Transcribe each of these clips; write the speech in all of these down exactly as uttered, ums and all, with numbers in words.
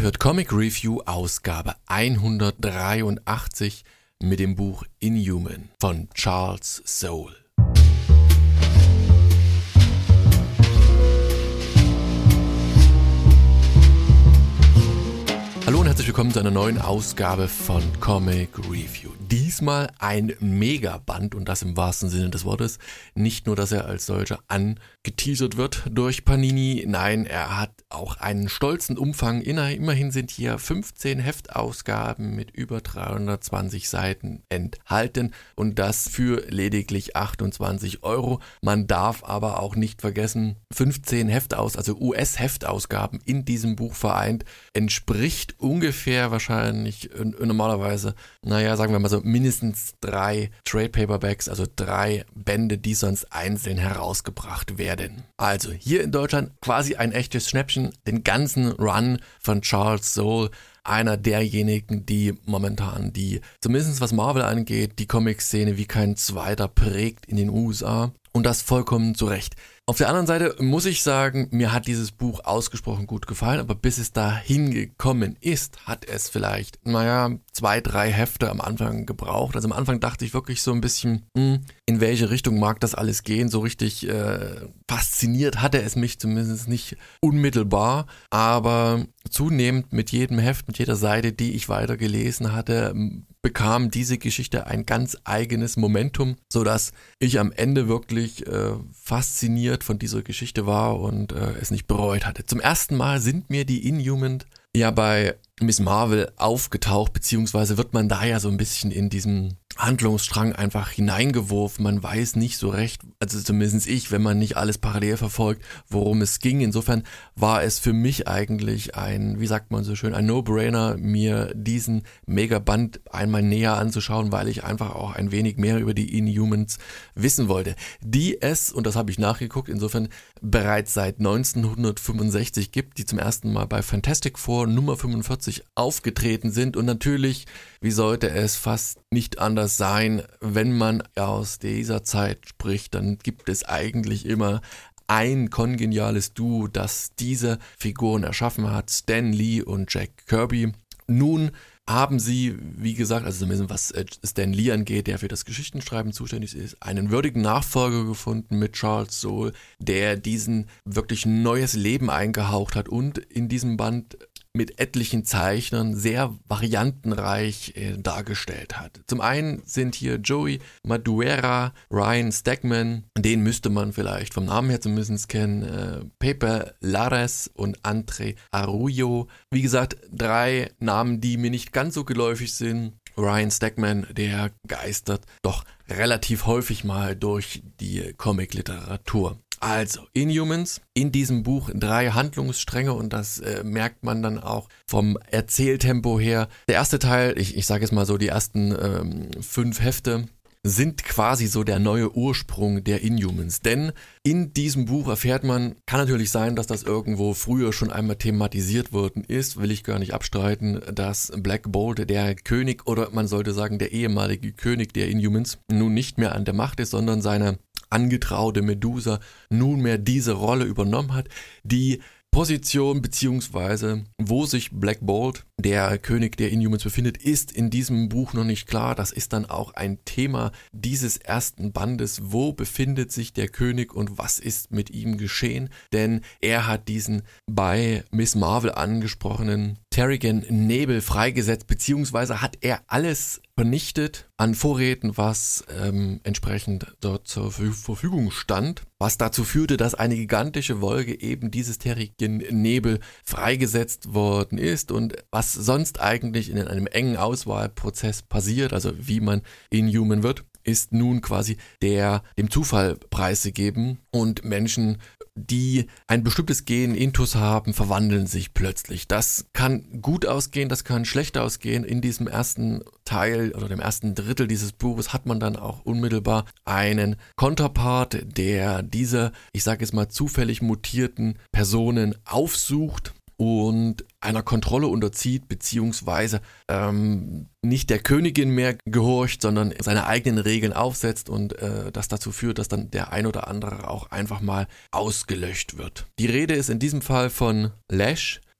hört Comic Review Ausgabe hundertdreiundachtzig mit dem Buch Inhuman von Charles Soule. Hallo und herzlich willkommen zu einer neuen Ausgabe von Comic Review. Diesmal ein Megaband und das im wahrsten Sinne des Wortes. Nicht nur, dass er als solcher angeteasert wird durch Panini, nein, er hat auch einen stolzen Umfang. Immerhin sind hier fünfzehn Heftausgaben mit über dreihundertzwanzig Seiten enthalten und das für lediglich achtundzwanzig Euro. Man darf aber auch nicht vergessen, fünfzehn Heftaus, also U S-Heftausgaben in diesem Buch vereint, entspricht ungefähr wahrscheinlich äh, normalerweise, naja, sagen wir mal so, mindestens drei Trade Paperbacks, also drei Bände, die sonst einzeln herausgebracht werden. Also hier in Deutschland quasi ein echtes Schnäppchen, den ganzen Run von Charles Soule, einer derjenigen, die momentan die, zumindest was Marvel angeht, die Comic-Szene wie kein zweiter prägt in den U S A und das vollkommen zu Recht. Auf der anderen Seite muss ich sagen, mir hat dieses Buch ausgesprochen gut gefallen, aber bis es dahin gekommen ist, hat es vielleicht, naja, zwei, drei Hefte am Anfang gebraucht. Also am Anfang dachte ich wirklich so ein bisschen, mh, in welche Richtung mag das alles gehen? So richtig äh, fasziniert hatte es mich zumindest nicht unmittelbar, aber zunehmend mit jedem Heft, mit jeder Seite, die ich weiter gelesen hatte, bekam diese Geschichte ein ganz eigenes Momentum, sodass ich am Ende wirklich äh, fasziniert von dieser Geschichte war und äh, es nicht bereut hatte. Zum ersten Mal sind mir die Inhumans ja bei Miss Marvel aufgetaucht, beziehungsweise wird man da ja so ein bisschen in diesen Handlungsstrang einfach hineingeworfen. Man weiß nicht so recht, also zumindest ich, wenn man nicht alles parallel verfolgt, worum es ging. Insofern war es für mich eigentlich ein, wie sagt man so schön, ein No-Brainer, mir diesen Megaband einmal näher anzuschauen, weil ich einfach auch ein wenig mehr über die Inhumans wissen wollte. Die es, und das habe ich nachgeguckt, insofern bereits seit neunzehnhundertfünfundsechzig gibt, die zum ersten Mal bei Fantastic Four Nummer fünfundvierzig aufgetreten sind und natürlich, wie sollte es fast nicht anders sein, wenn man aus dieser Zeit spricht, dann gibt es eigentlich immer ein kongeniales Duo, das diese Figuren erschaffen hat, Stan Lee und Jack Kirby. Nun haben sie, wie gesagt, also zumindest was Stan Lee angeht, der für das Geschichtenschreiben zuständig ist, einen würdigen Nachfolger gefunden mit Charles Soule, der diesen wirklich neues Leben eingehaucht hat und in diesem Band mit etlichen Zeichnern sehr variantenreich äh, dargestellt hat. Zum einen sind hier Joey Madureira, Ryan Stegman, den müsste man vielleicht vom Namen her zumindest kennen, äh, Pepe Larraz und André Arroyo. Wie gesagt, drei Namen, die mir nicht ganz so geläufig sind. Ryan Stegman, der geistert doch relativ häufig mal durch die Comic-Literatur. Also, Inhumans, in diesem Buch drei Handlungsstränge und das äh, merkt man dann auch vom Erzähltempo her. Der erste Teil, ich, ich sage jetzt mal so, die ersten ähm, fünf Hefte sind quasi so der neue Ursprung der Inhumans. Denn in diesem Buch erfährt man, kann natürlich sein, dass das irgendwo früher schon einmal thematisiert worden ist, will ich gar nicht abstreiten, dass Black Bolt, der König oder man sollte sagen der ehemalige König der Inhumans, nun nicht mehr an der Macht ist, sondern seine angetraute Medusa nunmehr diese Rolle übernommen hat. Die Position beziehungsweise wo sich Black Bolt, der König der Inhumans, befindet, ist in diesem Buch noch nicht klar. Das ist dann auch ein Thema dieses ersten Bandes. Wo befindet sich der König und was ist mit ihm geschehen? Denn er hat diesen bei Miss Marvel angesprochenen Terrigen Nebel freigesetzt, beziehungsweise hat er alles vernichtet an Vorräten, was ähm, entsprechend dort zur Verfügung stand, was dazu führte, dass eine gigantische Wolke eben dieses Terrigen Nebel freigesetzt worden ist und was sonst eigentlich in einem engen Auswahlprozess passiert, also wie man Inhuman wird, ist nun quasi der dem Zufall preisgegeben und Menschen, die ein bestimmtes Gen Intus haben, verwandeln sich plötzlich. Das kann gut ausgehen, das kann schlecht ausgehen. In diesem ersten Teil oder dem ersten Drittel dieses Buches hat man dann auch unmittelbar einen Konterpart, der diese, ich sage jetzt mal, zufällig mutierten Personen aufsucht und einer Kontrolle unterzieht, beziehungsweise ähm, nicht der Königin mehr gehorcht, sondern seine eigenen Regeln aufsetzt und äh, das dazu führt, dass dann der ein oder andere auch einfach mal ausgelöscht wird. Die Rede ist in diesem Fall von Lash,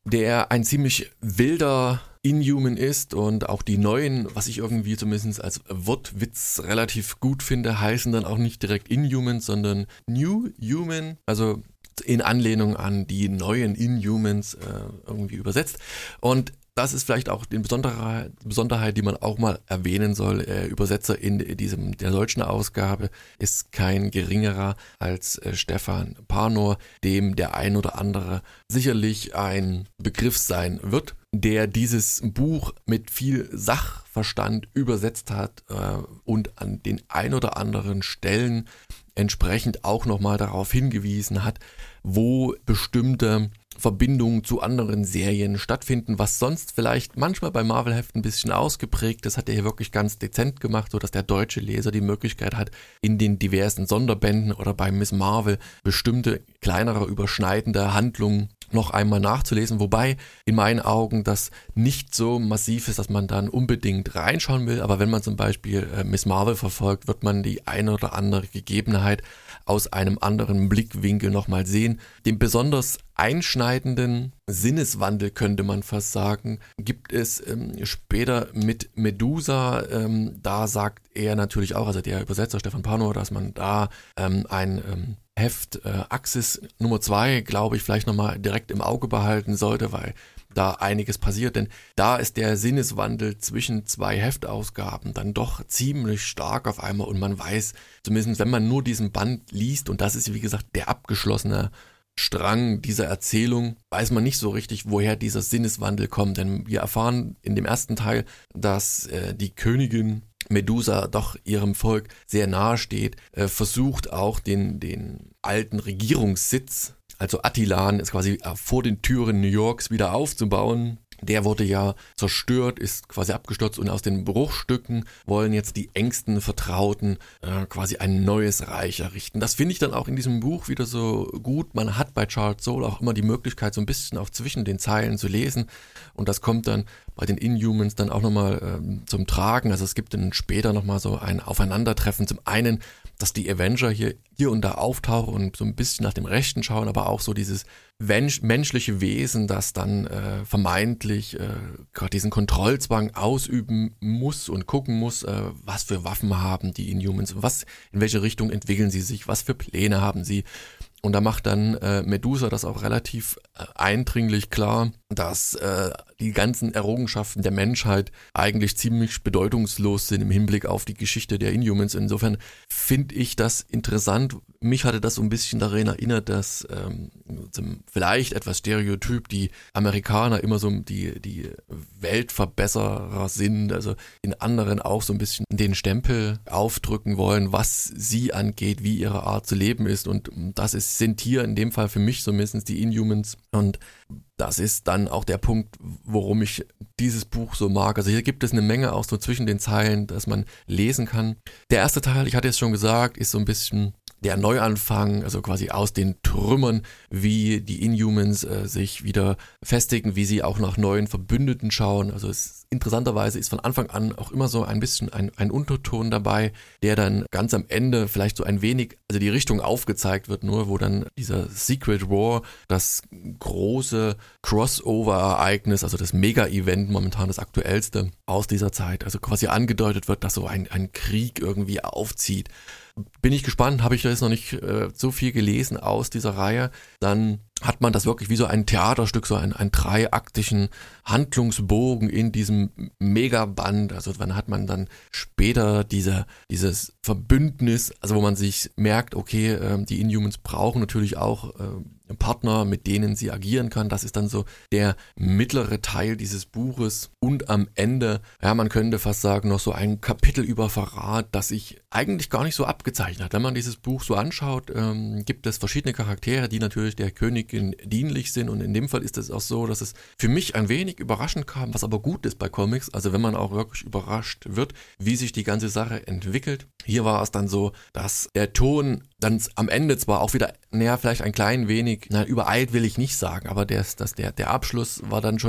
der ein ziemlich wilder Inhuman ist und auch die neuen, was ich irgendwie zumindest als Wortwitz relativ gut finde, heißen dann auch nicht direkt Inhumans, sondern New Human, also in Anlehnung an die neuen Inhumans äh, irgendwie übersetzt. Und das ist vielleicht auch die Besonderheit, Besonderheit, die man auch mal erwähnen soll. Der Übersetzer in diesem, der deutschen Ausgabe ist kein geringerer als äh, Stefan Panor, dem der ein oder andere sicherlich ein Begriff sein wird, der dieses Buch mit viel Sachverstand übersetzt hat äh, und an den ein oder anderen Stellen entsprechend auch nochmal darauf hingewiesen hat, wo bestimmte Verbindungen zu anderen Serien stattfinden, was sonst vielleicht manchmal bei Marvel-Heften ein bisschen ausgeprägt ist, hat er hier wirklich ganz dezent gemacht, sodass der deutsche Leser die Möglichkeit hat, in den diversen Sonderbänden oder bei Miss Marvel bestimmte kleinere überschneidende Handlungen noch einmal nachzulesen, wobei in meinen Augen das nicht so massiv ist, dass man dann unbedingt reinschauen will, aber wenn man zum Beispiel äh, Miss Marvel verfolgt, wird man die eine oder andere Gegebenheit aus einem anderen Blickwinkel nochmal sehen. Den besonders einschneidenden Sinneswandel, könnte man fast sagen, gibt es ähm, später mit Medusa. Ähm, da sagt er natürlich auch, also der Übersetzer Stefan Panor, dass man da ähm, ein ähm, Heft äh, Axis Nummer zwei, glaube ich, vielleicht nochmal direkt im Auge behalten sollte, weil da einiges passiert, denn da ist der Sinneswandel zwischen zwei Heftausgaben dann doch ziemlich stark auf einmal und man weiß, zumindest wenn man nur diesen Band liest, und das ist wie gesagt der abgeschlossene Strang dieser Erzählung, weiß man nicht so richtig, woher dieser Sinneswandel kommt, denn wir erfahren in dem ersten Teil, dass äh, die Königin Medusa doch ihrem Volk sehr nahe steht, äh, versucht auch den, den alten Regierungssitz, also Attilan, ist quasi vor den Türen New Yorks wieder aufzubauen. Der wurde ja zerstört, ist quasi abgestürzt und aus den Bruchstücken wollen jetzt die engsten Vertrauten äh, quasi ein neues Reich errichten. Das finde ich dann auch in diesem Buch wieder so gut. Man hat bei Charles Soule auch immer die Möglichkeit, so ein bisschen auch zwischen den Zeilen zu lesen und das kommt dann bei den Inhumans dann auch nochmal ähm, zum Tragen. Also es gibt dann später nochmal so ein Aufeinandertreffen. Zum einen, dass die Avenger hier, hier und da auftauchen und so ein bisschen nach dem Rechten schauen, aber auch so dieses mensch, menschliche Wesen, das dann äh, vermeintlich äh, gerade diesen Kontrollzwang ausüben muss und gucken muss, äh, was für Waffen haben die Inhumans, was, in welche Richtung entwickeln sie sich, was für Pläne haben sie. Und da macht dann äh, Medusa das auch relativ äh, eindringlich klar, dass äh, die ganzen Errungenschaften der Menschheit eigentlich ziemlich bedeutungslos sind im Hinblick auf die Geschichte der Inhumans. Insofern finde ich das interessant. Mich hatte das so ein bisschen daran erinnert, dass ähm, vielleicht etwas stereotyp die Amerikaner immer so die, die Weltverbesserer sind, also in anderen auch so ein bisschen den Stempel aufdrücken wollen, was sie angeht, wie ihre Art zu leben ist. Und das ist, sind hier in dem Fall für mich zumindest die Inhumans. Und das ist dann auch der Punkt, worum ich dieses Buch so mag. Also hier gibt es eine Menge auch so zwischen den Zeilen, dass man lesen kann. Der erste Teil, ich hatte es schon gesagt, ist so ein bisschen der Neuanfang, also quasi aus den Trümmern, wie die Inhumans äh, sich wieder festigen, wie sie auch nach neuen Verbündeten schauen. Also es, interessanterweise ist von Anfang an auch immer so ein bisschen ein, ein Unterton dabei, der dann ganz am Ende vielleicht so ein wenig, also die Richtung aufgezeigt wird, nur wo dann dieser Secret War, das große Crossover-Ereignis, also das Mega-Event, momentan das aktuellste aus dieser Zeit, also quasi angedeutet wird, dass so ein, ein Krieg irgendwie aufzieht. Bin ich gespannt, habe ich jetzt noch nicht äh, so viel gelesen aus dieser Reihe, dann hat man das wirklich wie so ein Theaterstück, so einen, einen dreiaktischen Handlungsbogen in diesem Megaband. Also dann hat man dann später diese, dieses Verbündnis, also wo man sich merkt, okay, äh, die Inhumans brauchen natürlich auch äh, Partner, mit denen sie agieren kann. Das ist dann so der mittlere Teil dieses Buches und am Ende, ja, man könnte fast sagen, noch so ein Kapitel über Verrat, das sich eigentlich gar nicht so abgezeichnet hat. Wenn man dieses Buch so anschaut, ähm, gibt es verschiedene Charaktere, die natürlich der Königin dienlich sind und in dem Fall ist es auch so, dass es für mich ein wenig überraschend kam, was aber gut ist bei Comics, also wenn man auch wirklich überrascht wird, wie sich die ganze Sache entwickelt. Hier war es dann so, dass der Ton dann am Ende zwar auch wieder, naja, vielleicht ein klein wenig, na, übereilt will ich nicht sagen, aber der, das, der, der Abschluss war dann schon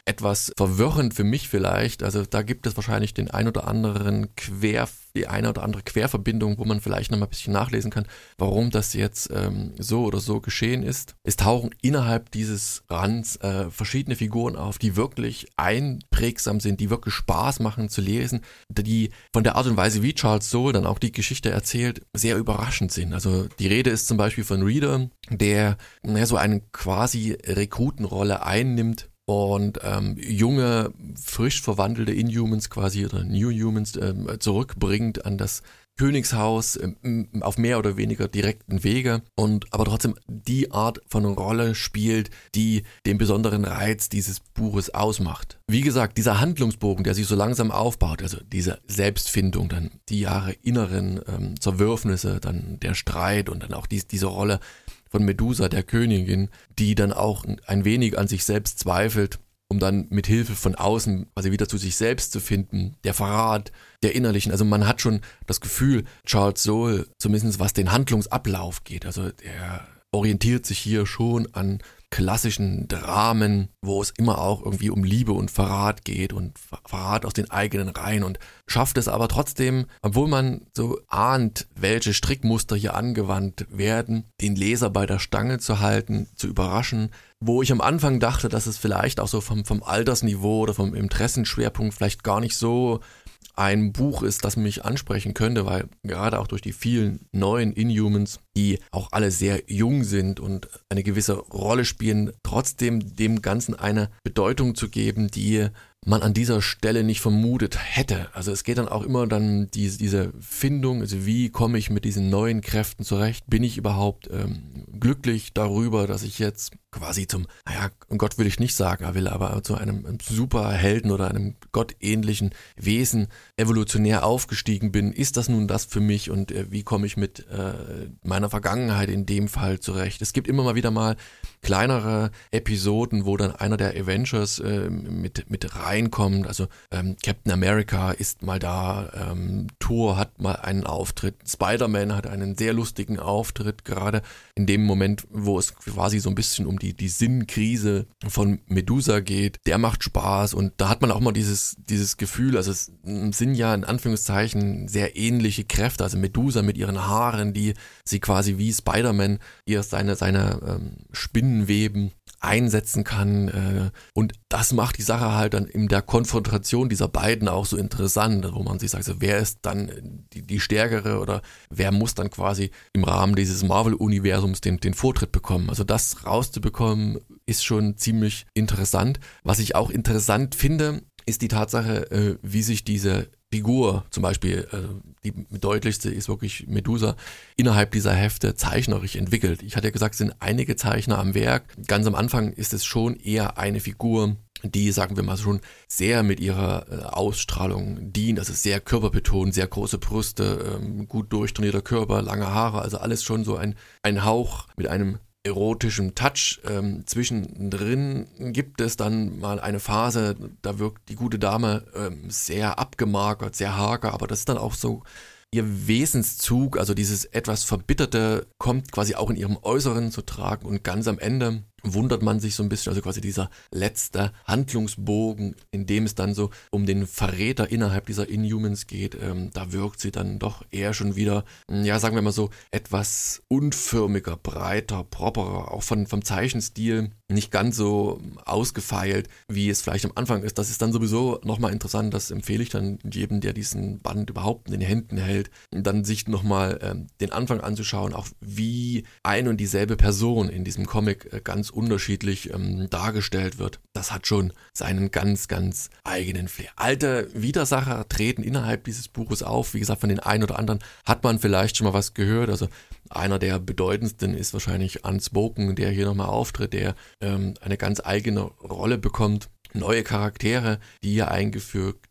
etwas verwirrend für mich vielleicht. Also da gibt es wahrscheinlich den ein oder anderen Quer, die eine oder andere Querverbindung, wo man vielleicht noch mal ein bisschen nachlesen kann, warum das jetzt ähm, so oder so geschehen ist. Es tauchen innerhalb dieses Rands äh, verschiedene Figuren auf, die wirklich einprägsam sind, die wirklich Spaß machen zu lesen, die von der Art und Weise, wie Charles Soule dann auch die Geschichte erzählt, sehr überraschend sind. Also die Rede ist zum Beispiel von Reader, der naja, so eine quasi Rekrutenrolle einnimmt und ähm, junge, frisch verwandelte Inhumans quasi oder New Humans ähm, zurückbringt an das Königshaus ähm, auf mehr oder weniger direkten Wege und aber trotzdem die Art von Rolle spielt, die den besonderen Reiz dieses Buches ausmacht. Wie gesagt, dieser Handlungsbogen, der sich so langsam aufbaut, also diese Selbstfindung, dann die Jahre inneren ähm, Zerwürfnisse, dann der Streit und dann auch dies, diese Rolle von Medusa, der Königin, die dann auch ein wenig an sich selbst zweifelt, um dann mit Hilfe von außen quasi wieder zu sich selbst zu finden, der Verrat der Innerlichen. Also man hat schon das Gefühl, Charles Soule, zumindest was den Handlungsablauf geht, also der orientiert sich hier schon an klassischen Dramen, wo es immer auch irgendwie um Liebe und Verrat geht und Verrat aus den eigenen Reihen und schafft es aber trotzdem, obwohl man so ahnt, welche Strickmuster hier angewandt werden, den Leser bei der Stange zu halten, zu überraschen, wo ich am Anfang dachte, dass es vielleicht auch so vom, vom Altersniveau oder vom Interessenschwerpunkt vielleicht gar nicht so ein Buch ist, das mich ansprechen könnte, weil gerade auch durch die vielen neuen Inhumans, die auch alle sehr jung sind und eine gewisse Rolle spielen, trotzdem dem Ganzen eine Bedeutung zu geben, die man an dieser Stelle nicht vermutet hätte. Also es geht dann auch immer dann diese, diese Findung, also wie komme ich mit diesen neuen Kräften zurecht? Bin ich überhaupt ähm, glücklich darüber, dass ich jetzt quasi zum, naja, Gott will ich nicht sagen, er will aber zu einem, einem Superhelden oder einem gottähnlichen Wesen evolutionär aufgestiegen bin? Ist das nun das für mich und äh, wie komme ich mit äh, meiner Vergangenheit in dem Fall zurecht? Es gibt immer mal wieder mal kleinere Episoden, wo dann einer der Avengers äh, mit, mit reinkommt, also ähm, Captain America ist mal da, ähm, Thor hat mal einen Auftritt, Spider-Man hat einen sehr lustigen Auftritt, gerade in dem Moment, wo es quasi so ein bisschen um die, die Sinnkrise von Medusa geht, der macht Spaß und da hat man auch mal dieses, dieses Gefühl, also es sind ja in Anführungszeichen sehr ähnliche Kräfte, also Medusa mit ihren Haaren, die sie quasi wie Spider-Man ihr seine, seine ähm, Spinnenweben einsetzen kann äh, und das macht die Sache halt dann in der Konfrontation dieser beiden auch so interessant, wo man sich sagt, so, wer ist dann die, die Stärkere oder wer muss dann quasi im Rahmen dieses Marvel-Universums den, den Vortritt bekommen. Also das rauszubekommen ist schon ziemlich interessant. Was ich auch interessant finde, ist die Tatsache, äh, wie sich diese Figur, zum Beispiel äh, die deutlichste ist wirklich Medusa, innerhalb dieser Hefte zeichnerisch entwickelt. Ich hatte ja gesagt, es sind einige Zeichner am Werk. Ganz am Anfang ist es schon eher eine Figur, die, sagen wir mal, schon sehr mit ihrer äh, Ausstrahlung dient. Also sehr körperbetont, sehr große Brüste, ähm, gut durchtrainierter Körper, lange Haare, also alles schon so ein, ein Hauch mit einem erotischem Touch. Ähm, zwischendrin gibt es dann mal eine Phase, da wirkt die gute Dame ähm, sehr abgemagert, sehr hager, aber das ist dann auch so ihr Wesenszug, also dieses etwas Verbitterte kommt quasi auch in ihrem Äußeren zu tragen und ganz am Ende wundert man sich so ein bisschen, also quasi dieser letzte Handlungsbogen, in dem es dann so um den Verräter innerhalb dieser Inhumans geht, ähm, da wirkt sie dann doch eher schon wieder, ja, sagen wir mal so, etwas unförmiger, breiter, properer, auch von, vom Zeichenstil nicht ganz so ausgefeilt, wie es vielleicht am Anfang ist. Das ist dann sowieso nochmal interessant, das empfehle ich dann jedem, der diesen Band überhaupt in den Händen hält, dann sich nochmal ähm, den Anfang anzuschauen, auch wie ein und dieselbe Person in diesem Comic äh, ganz unterschiedlich ähm, dargestellt wird. Das hat schon seinen ganz, ganz eigenen Flair. Alte Widersacher treten innerhalb dieses Buches auf. Wie gesagt, von den einen oder anderen hat man vielleicht schon mal was gehört. Also einer der bedeutendsten ist wahrscheinlich Unspoken, der hier nochmal auftritt, der ähm, eine ganz eigene Rolle bekommt. Neue Charaktere, die hier eingefügt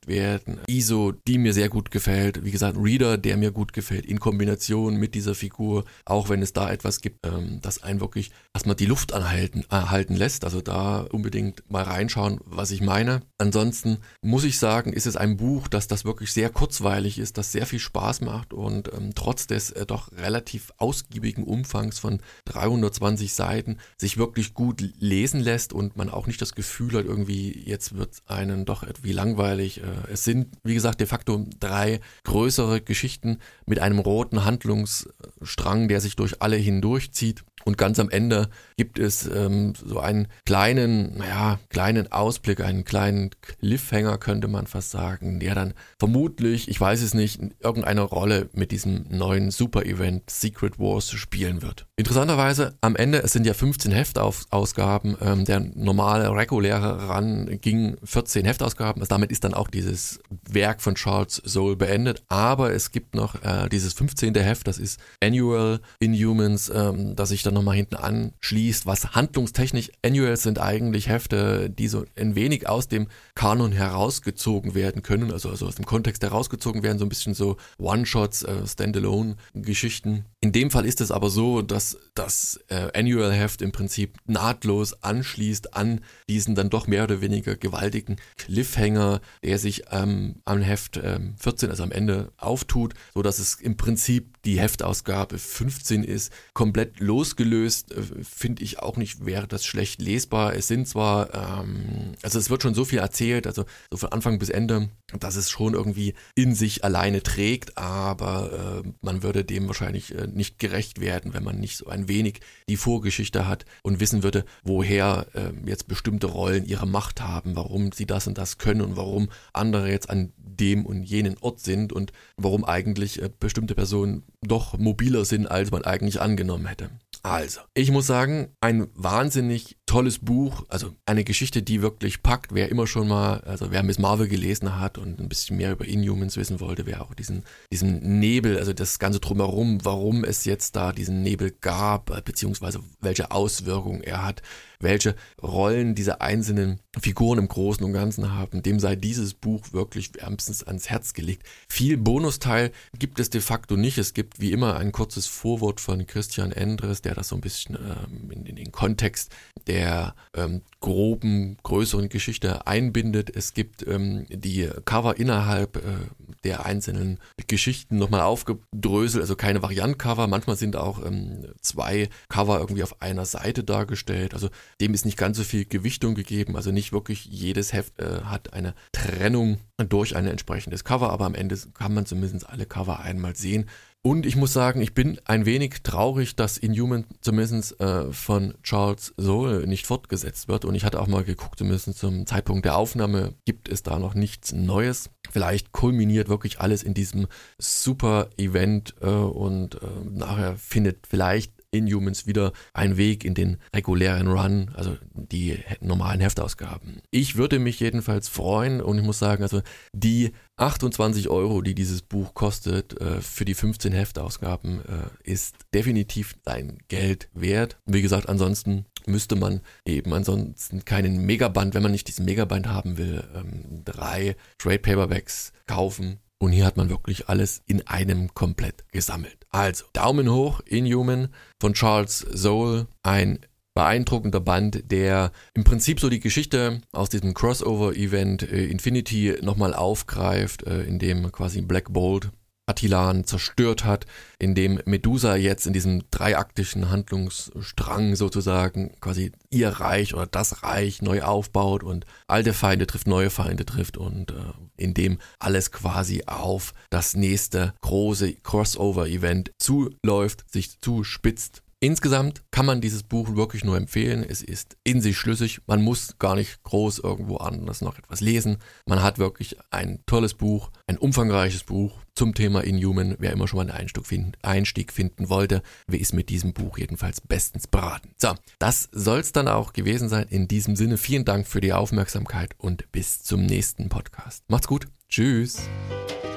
gerecht werden. I S O, die mir sehr gut gefällt. Wie gesagt, Reader, der mir gut gefällt, in Kombination mit dieser Figur, auch wenn es da etwas gibt, ähm, das einen wirklich erstmal die Luft anhalten erhalten lässt. Also da unbedingt mal reinschauen, was ich meine. Ansonsten muss ich sagen, ist es ein Buch, dass das wirklich sehr kurzweilig ist, das sehr viel Spaß macht und ähm, trotz des äh, doch relativ ausgiebigen Umfangs von dreihundertzwanzig Seiten sich wirklich gut lesen lässt und man auch nicht das Gefühl hat, irgendwie jetzt wird einen doch irgendwie langweilig. Äh, es sind, wie gesagt, de facto drei größere Geschichten mit einem roten Handlungsstrang, der sich durch alle hindurchzieht. Und ganz am Ende gibt es ähm, so einen kleinen, naja, kleinen Ausblick, einen kleinen Cliffhanger, könnte man fast sagen, der dann vermutlich, ich weiß es nicht, irgendeine Rolle mit diesem neuen Super-Event Secret Wars spielen wird. Interessanterweise am Ende, es sind ja fünfzehn Heftausgaben, ähm, der normale, reguläre Run ging vierzehn Heftausgaben, also damit ist dann auch dieses Werk von Charles Soule beendet, aber es gibt noch äh, dieses fünfzehnte Heft, das ist Annual Inhumans, ähm, das sich dann nochmal hinten anschließt, was handlungstechnisch, Annuals sind eigentlich Hefte, die so ein wenig aus dem Kanon herausgezogen werden können, also, also aus dem Kontext herausgezogen werden, so ein bisschen so One-Shots, äh, Standalone-Geschichten. In dem Fall ist es aber so, dass das äh, Annual-Heft im Prinzip nahtlos anschließt an diesen dann doch mehr oder weniger gewaltigen Cliffhanger, der sich ähm, am Heft ähm, vierzehn, also am Ende, auftut, so dass es im Prinzip die Heftausgabe fünfzehn ist, komplett losgelöst, äh, finde ich auch nicht, wäre das schlecht lesbar. Es sind zwar, ähm, also es wird schon so viel erzählt, also so von Anfang bis Ende, dass es schon irgendwie in sich alleine trägt, aber äh, man würde dem wahrscheinlich äh, nicht gerecht werden, wenn man nicht so ein wenig die Vorgeschichte hat und wissen würde, woher äh, jetzt bestimmte Rollen ihre Macht haben, warum sie das und das können und warum andere jetzt an dem und jenen Ort sind und warum eigentlich äh, bestimmte Personen doch mobiler sind, als man eigentlich angenommen hätte. Also, ich muss sagen, ein wahnsinnig tolles Buch, also eine Geschichte, die wirklich packt, wer immer schon mal, also wer Miss Marvel gelesen hat und ein bisschen mehr über Inhumans wissen wollte, wer auch diesen, diesen Nebel, also das Ganze drumherum, warum es jetzt da diesen Nebel gab, beziehungsweise welche Auswirkungen er hat, welche Rollen diese einzelnen Figuren im Großen und Ganzen haben, dem sei dieses Buch wirklich wärmstens ans Herz gelegt. Viel Bonusteil gibt es de facto nicht. Es gibt wie immer ein kurzes Vorwort von Christian Endres, der das so ein bisschen ähm, in, in den Kontext der ähm, groben, größeren Geschichte einbindet. Es gibt ähm, die Cover innerhalb äh, der einzelnen Geschichten nochmal aufgedröselt, also keine Variant-Cover. Manchmal sind auch ähm, zwei Cover irgendwie auf einer Seite dargestellt. Also dem ist nicht ganz so viel Gewichtung gegeben. Also nicht wirklich jedes Heft äh, hat eine Trennung durch ein entsprechendes Cover, aber am Ende kann man zumindest alle Cover einmal sehen. Und ich muss sagen, ich bin ein wenig traurig, dass Inhuman zumindest äh, von Charles Soule nicht fortgesetzt wird. Und ich hatte auch mal geguckt, zumindest zum Zeitpunkt der Aufnahme gibt es da noch nichts Neues. Vielleicht kulminiert wirklich alles in diesem Super-Event äh, und äh, nachher findet vielleicht Inhumans wieder einen Weg in den regulären Run, also die normalen Heftausgaben. Ich würde mich jedenfalls freuen und ich muss sagen, also die achtundzwanzig Euro, die dieses Buch kostet, äh, für die fünfzehn Heftausgaben, äh, ist definitiv sein Geld wert. Wie gesagt, ansonsten müsste man eben ansonsten keinen Megaband, wenn man nicht diesen Megaband haben will, ähm, drei Trade Paperbacks kaufen. Und hier hat man wirklich alles in einem komplett gesammelt. Also, Daumen hoch, Inhuman von Charles Soule, ein beeindruckender Band, der im Prinzip so die Geschichte aus diesem Crossover-Event äh, Infinity nochmal aufgreift, äh, in dem quasi Black Bolt Attilan zerstört hat, in dem Medusa jetzt in diesem dreiaktischen Handlungsstrang sozusagen quasi ihr Reich oder das Reich neu aufbaut und alte Feinde trifft, neue Feinde trifft und äh, in dem alles quasi auf das nächste große Crossover-Event zuläuft, sich zuspitzt. Insgesamt kann man dieses Buch wirklich nur empfehlen. Es ist in sich schlüssig. Man muss gar nicht groß irgendwo anders noch etwas lesen. Man hat wirklich ein tolles Buch, ein umfangreiches Buch zum Thema Inhuman. Wer immer schon mal einen Einstieg finden, Einstieg finden wollte, wer ist mit diesem Buch jedenfalls bestens beraten. So, das soll es dann auch gewesen sein. In diesem Sinne, vielen Dank für die Aufmerksamkeit und bis zum nächsten Podcast. Macht's gut. Tschüss.